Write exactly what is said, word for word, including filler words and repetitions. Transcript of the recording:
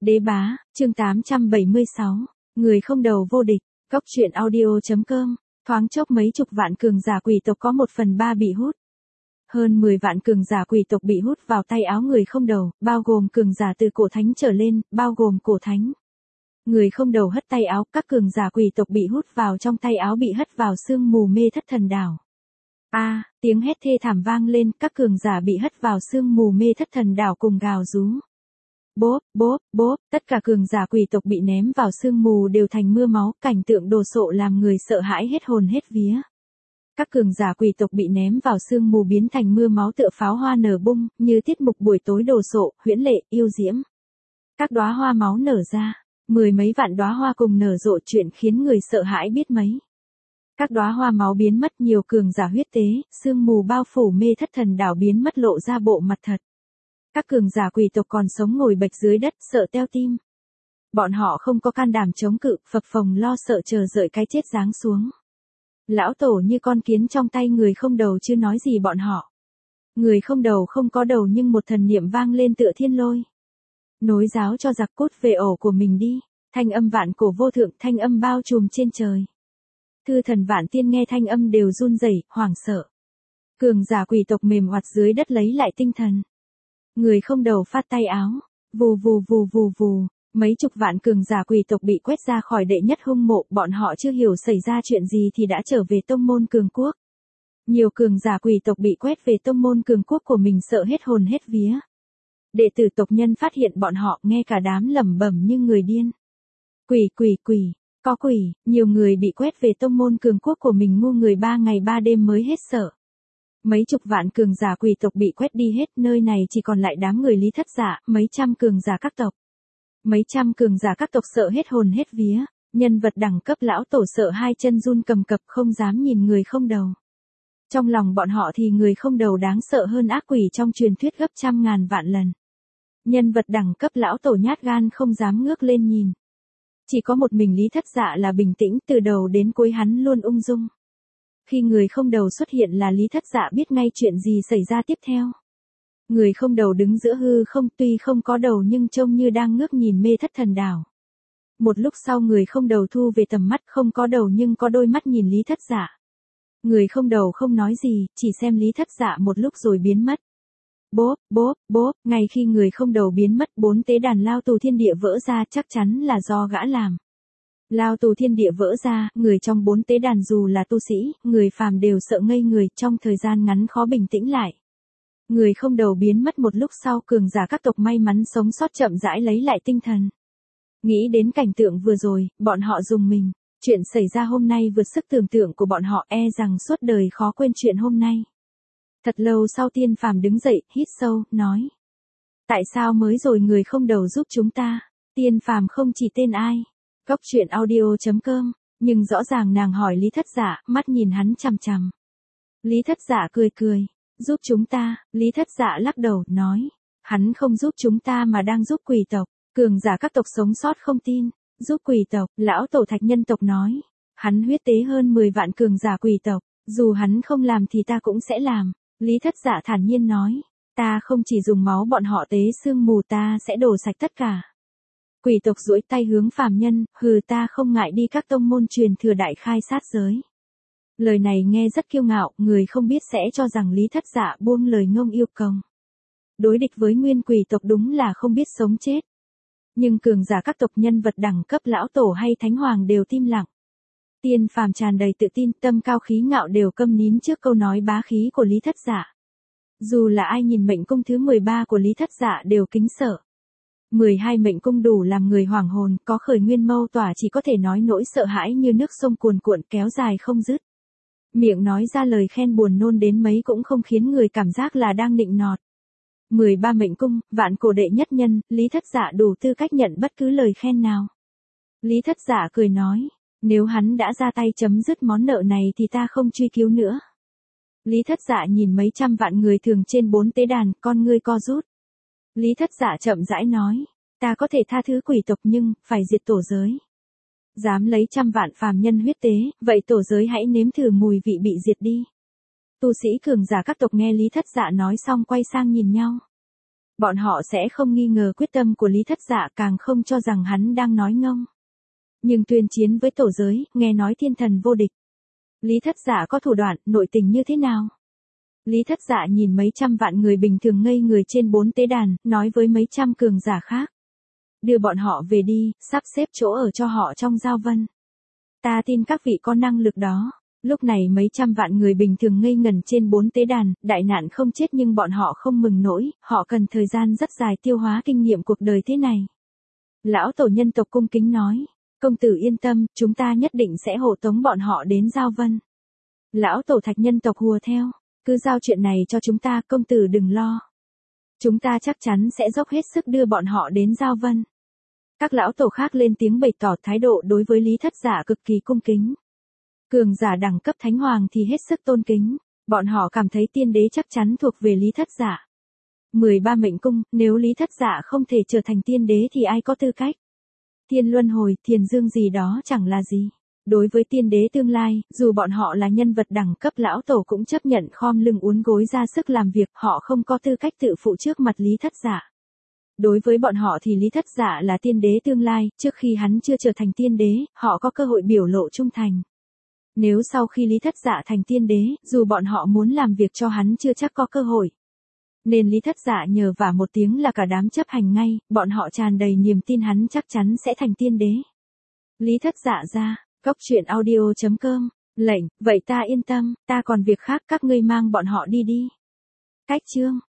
Đế bá, chương tám trăm bảy mươi sáu, người không đầu vô địch, Cốc truyện audio.com, thoáng chốc mấy chục vạn cường giả quỷ tộc có một phần ba bị hút. Hơn mười vạn cường giả quỷ tộc bị hút vào tay áo người không đầu, bao gồm cường giả từ cổ thánh trở lên, bao gồm cổ thánh. Người không đầu hất tay áo, các cường giả quỷ tộc bị hút vào trong tay áo bị hất vào sương mù mê thất thần đảo. A, à, tiếng hét thê thảm vang lên, các cường giả bị hất vào sương mù mê thất thần đảo cùng gào rú. Bốp, bốp, bốp, tất cả cường giả quỷ tộc bị ném vào sương mù đều thành mưa máu, cảnh tượng đồ sộ làm người sợ hãi hết hồn hết vía. Các cường giả quỷ tộc bị ném vào sương mù biến thành mưa máu tựa pháo hoa nở bung, như tiết mục buổi tối đồ sộ, huyễn lệ, yêu diễm. Các đóa hoa máu nở ra, mười mấy vạn đóa hoa cùng nở rộ, chuyện khiến người sợ hãi biết mấy. Các đóa hoa máu biến mất, nhiều cường giả huyết tế, sương mù bao phủ mê thất thần đảo biến mất, lộ ra bộ mặt thật. Các cường giả quỷ tộc còn sống ngồi bệt dưới đất, sợ teo tim. Bọn họ không có can đảm chống cự, phập phồng lo sợ chờ đợi cái chết giáng xuống. Lão tổ như con kiến trong tay người không đầu chưa nói gì bọn họ. Người không đầu không có đầu nhưng một thần niệm vang lên tựa thiên lôi. Nối giáo cho giặc cút về ổ của mình đi, thanh âm vạn cổ vô thượng, thanh âm bao trùm trên trời. Thư thần vạn tiên nghe thanh âm đều run rẩy, hoảng sợ. Cường giả quỷ tộc mềm oặt dưới đất lấy lại tinh thần. Người không đầu phát tay áo, vù vù vù vù vù, mấy chục vạn cường giả quỷ tộc bị quét ra khỏi đệ nhất hung mộ, bọn họ chưa hiểu xảy ra chuyện gì thì đã trở về tông môn cường quốc. Nhiều cường giả quỷ tộc bị quét về tông môn cường quốc của mình sợ hết hồn hết vía. Đệ tử tộc nhân phát hiện bọn họ, nghe cả đám lẩm bẩm như người điên. Quỷ quỷ quỷ, có quỷ, nhiều người bị quét về tông môn cường quốc của mình, ngu người ba ngày ba đêm mới hết sợ. Mấy chục vạn cường giả quỷ tộc bị quét đi hết, nơi này chỉ còn lại đám người Lý Thất Dạ, mấy trăm cường giả các tộc. Mấy trăm cường giả các tộc sợ hết hồn hết vía, nhân vật đẳng cấp lão tổ sợ hai chân run cầm cập không dám nhìn người không đầu. Trong lòng bọn họ thì người không đầu đáng sợ hơn ác quỷ trong truyền thuyết gấp trăm ngàn vạn lần. Nhân vật đẳng cấp lão tổ nhát gan không dám ngước lên nhìn. Chỉ có một mình Lý Thất Dạ là bình tĩnh, từ đầu đến cuối hắn luôn ung dung. Khi người không đầu xuất hiện là Lý Thất Dạ biết ngay chuyện gì xảy ra tiếp theo. Người không đầu đứng giữa hư không, tuy không có đầu nhưng trông như đang ngước nhìn mê thất thần đảo. Một lúc sau người không đầu thu về tầm mắt, không có đầu nhưng có đôi mắt nhìn Lý Thất Dạ. Người không đầu không nói gì, chỉ xem Lý Thất Dạ một lúc rồi biến mất. Bốp, bốp, bốp, ngay khi người không đầu biến mất, bốn tế đàn lao tù thiên địa vỡ ra, chắc chắn là do gã làm. Lao tù thiên địa vỡ ra, người trong bốn tế đàn dù là tu sĩ, người phàm đều sợ ngây người, trong thời gian ngắn khó bình tĩnh lại. Người không đầu biến mất một lúc sau, cường giả các tộc may mắn sống sót chậm rãi lấy lại tinh thần. Nghĩ đến cảnh tượng vừa rồi, bọn họ rùng mình. Chuyện xảy ra hôm nay vượt sức tưởng tượng của bọn họ, e rằng suốt đời khó quên chuyện hôm nay. Thật lâu sau tiên phàm đứng dậy, hít sâu, nói. Tại sao mới rồi người không đầu giúp chúng ta? Tiên phàm không chỉ tên ai. Cốc truyện audio.com, nhưng rõ ràng nàng hỏi Lý Thất Dạ, mắt nhìn hắn chằm chằm. Lý Thất Dạ cười cười, giúp chúng ta, Lý Thất Dạ lắc đầu, nói, hắn không giúp chúng ta mà đang giúp quỷ tộc, cường giả các tộc sống sót không tin, giúp quỷ tộc, lão tổ thạch nhân tộc nói, hắn huyết tế hơn mười vạn cường giả quỷ tộc, dù hắn không làm thì ta cũng sẽ làm, Lý Thất Dạ thản nhiên nói, ta không chỉ dùng máu bọn họ tế sương mù, ta sẽ đổ sạch tất cả. Quỷ tộc duỗi tay hướng phàm nhân, hừ, ta không ngại đi các tông môn truyền thừa đại khai sát giới. Lời này nghe rất kiêu ngạo, người không biết sẽ cho rằng Lý Thất Dạ buông lời ngông yêu công. Đối địch với nguyên quỷ tộc đúng là không biết sống chết. Nhưng cường giả các tộc nhân vật đẳng cấp lão tổ hay thánh hoàng đều tim lặng. Tiên phàm tràn đầy tự tin, tâm cao khí ngạo đều câm nín trước câu nói bá khí của Lý Thất Dạ. Dù là ai nhìn mệnh cung thứ mười ba của Lý Thất Dạ đều kính sợ. mười hai mệnh cung đủ làm người hoảng hồn, có khởi nguyên mâu tỏa chỉ có thể nói nỗi sợ hãi như nước sông cuồn cuộn kéo dài không dứt. Miệng nói ra lời khen buồn nôn đến mấy cũng không khiến người cảm giác là đang nịnh nọt. mười ba mệnh cung, vạn cổ đệ nhất nhân, Lý Thất Dạ đủ tư cách nhận bất cứ lời khen nào. Lý Thất Dạ cười nói, nếu hắn đã ra tay chấm dứt món nợ này thì ta không truy cứu nữa. Lý Thất Dạ nhìn mấy trăm vạn người thường trên bốn tế đàn, con ngươi co rút. Lý Thất Dạ chậm rãi nói, ta có thể tha thứ quỷ tộc nhưng, phải diệt tổ giới. Dám lấy trăm vạn phàm nhân huyết tế, vậy tổ giới hãy nếm thử mùi vị bị diệt đi. Tu sĩ cường giả các tộc nghe Lý Thất Dạ nói xong quay sang nhìn nhau. Bọn họ sẽ không nghi ngờ quyết tâm của Lý Thất Dạ, càng không cho rằng hắn đang nói ngông. Nhưng tuyên chiến với tổ giới, nghe nói thiên thần vô địch. Lý Thất Dạ có thủ đoạn, nội tình như thế nào? Lý Thất Dạ nhìn mấy trăm vạn người bình thường ngây người trên bốn tế đàn, nói với mấy trăm cường giả khác. Đưa bọn họ về đi, sắp xếp chỗ ở cho họ trong giao vân. Ta tin các vị có năng lực đó. Lúc này mấy trăm vạn người bình thường ngây ngần trên bốn tế đàn, đại nạn không chết nhưng bọn họ không mừng nổi, họ cần thời gian rất dài tiêu hóa kinh nghiệm cuộc đời thế này. Lão tổ nhân tộc cung kính nói, công tử yên tâm, chúng ta nhất định sẽ hộ tống bọn họ đến giao vân. Lão tổ thạch nhân tộc hùa theo, cứ giao chuyện này cho chúng ta, công tử đừng lo. Chúng ta chắc chắn sẽ dốc hết sức đưa bọn họ đến giao vân. Các lão tổ khác lên tiếng bày tỏ thái độ đối với Lý Thất Dạ cực kỳ cung kính. Cường giả đẳng cấp thánh hoàng thì hết sức tôn kính, bọn họ cảm thấy tiên đế chắc chắn thuộc về Lý Thất Dạ. mười ba mệnh cung, nếu Lý Thất Dạ không thể trở thành tiên đế thì ai có tư cách? Thiên luân hồi, thiền dương gì đó chẳng là gì. Đối với tiên đế tương lai, dù bọn họ là nhân vật đẳng cấp lão tổ cũng chấp nhận khom lưng uốn gối ra sức làm việc, họ không có tư cách tự phụ trước mặt Lý Thất Dạ. Đối với bọn họ thì Lý Thất Dạ là tiên đế tương lai, trước khi hắn chưa trở thành tiên đế, họ có cơ hội biểu lộ trung thành. Nếu sau khi Lý Thất Dạ thành tiên đế, dù bọn họ muốn làm việc cho hắn chưa chắc có cơ hội. Nên Lý Thất Dạ nhờ vả một tiếng là cả đám chấp hành ngay, bọn họ tràn đầy niềm tin hắn chắc chắn sẽ thành tiên đế. Lý Thất Dạ ra, cốc truyện audio chấm com, lệnh, vậy ta yên tâm, ta còn việc khác, các ngươi mang bọn họ đi đi. Cách chương